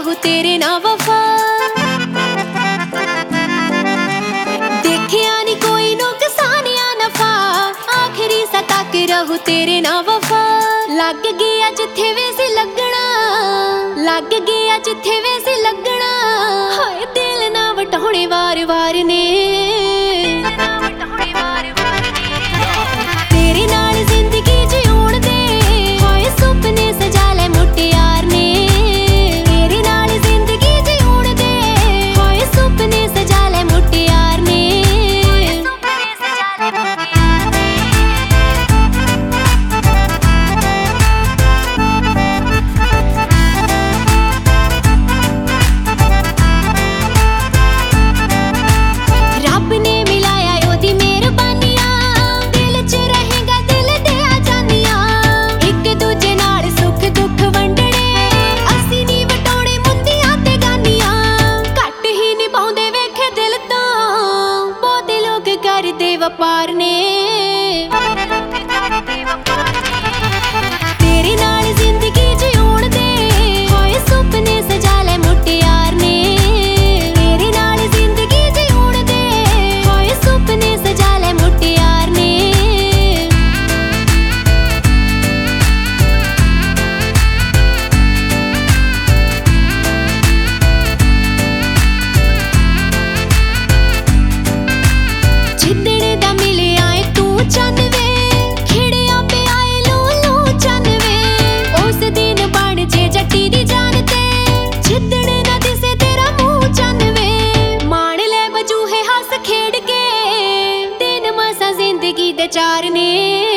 रहू तेरे ना वफा। देखिया नी कोई नुकसान या नफा, आखिरी सा तक रहू तेरे ना वफा। लग गया जिथे वैसे लगना, लग गया जिथे वैसे लगना, हाय दिल ना वटाउने वार वार ने। तेरे नाल जिंदगी जिउण दे होए सुपने सजा ले मुटियार ने। तेरे नाल जिंदगी जिउण दे होए सुपने सजा ले मुटियार ने। रब ने मिलाया ओदी मेहरबानियां, दिल च रहेगा दिल दिया जानियां। एक दूजे नाल सुख दुख वंडने, असी नी वटाउने मुंदियां ते गानियां। घट ही निभाउंदे वेखे दिल तो, बहुते लोग करदे वपार ने। तेरे नाल जिंदगी जिउण दे होए सुपने सजा ले मुटियार ने। तेरे नाल जिंदगी जिउण दे होए सुपने सजा ले मुटियार ने। जिद्दणे दा मिले आए तू चन्न वे, खिड़िया पे आए लू लू चन्न वे। उस दिन बन जे जट्टी दी जान ते, जिद्दणे ना दिसे तेरा मुंह चन्न वे। मान ले वजूहे हस खेड़ के, दिन मसा जिंदगी दे चार ने।